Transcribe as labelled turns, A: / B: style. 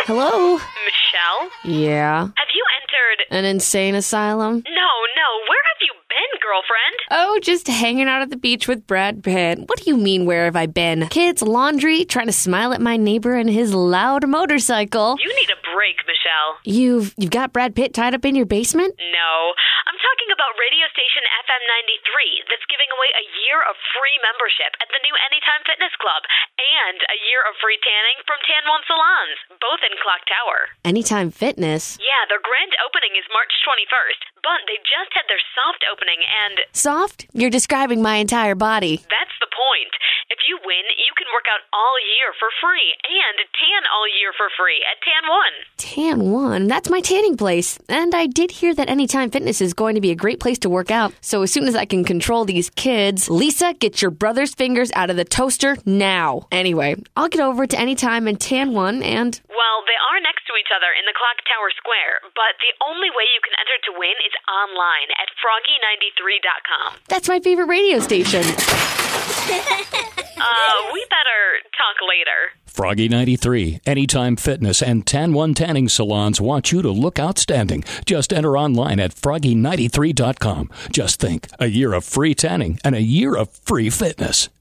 A: Hello?
B: Michelle?
A: Yeah?
B: Have you entered...
A: An insane asylum?
B: No. Where have you been, girlfriend?
A: Oh, just hanging out at the beach with Brad Pitt. What do you mean, where have I been? Kids, laundry, trying to smile at my neighbor and his loud motorcycle.
B: You need a break, Michelle.
A: You've got Brad Pitt tied up in your basement?
B: No. I'm talking about radio station FM 93 that's giving away a year of free membership at the new Anytime Fitness Club and a year of free tanning from Tan One Salons, both in Clock Tower.
A: Anytime Fitness?
B: Yeah, their grand opening is March 21st, but they just had their soft opening and...
A: Soft? You're describing my entire body.
B: That's the point. If you win, you can work out all year for free and tan all year for free at Tan One.
A: Tan One? That's my tanning place. And I did hear that Anytime Fitness is going to be a great place to work out. So as soon as I can control these kids, Lisa, get your brother's fingers out of the toaster now. Anyway, I'll get over to Anytime and Tan One and...
B: Well, they are next to each other in the Clock Tower Square, but the only way you can enter to win is online at froggy93.com.
A: That's my favorite radio station.
B: We better talk later.
C: Froggy 93, Anytime Fitness, and Tan One Tanning Salons want you to look outstanding. Just enter online at froggy93.com. Just think, a year of free tanning and a year of free fitness.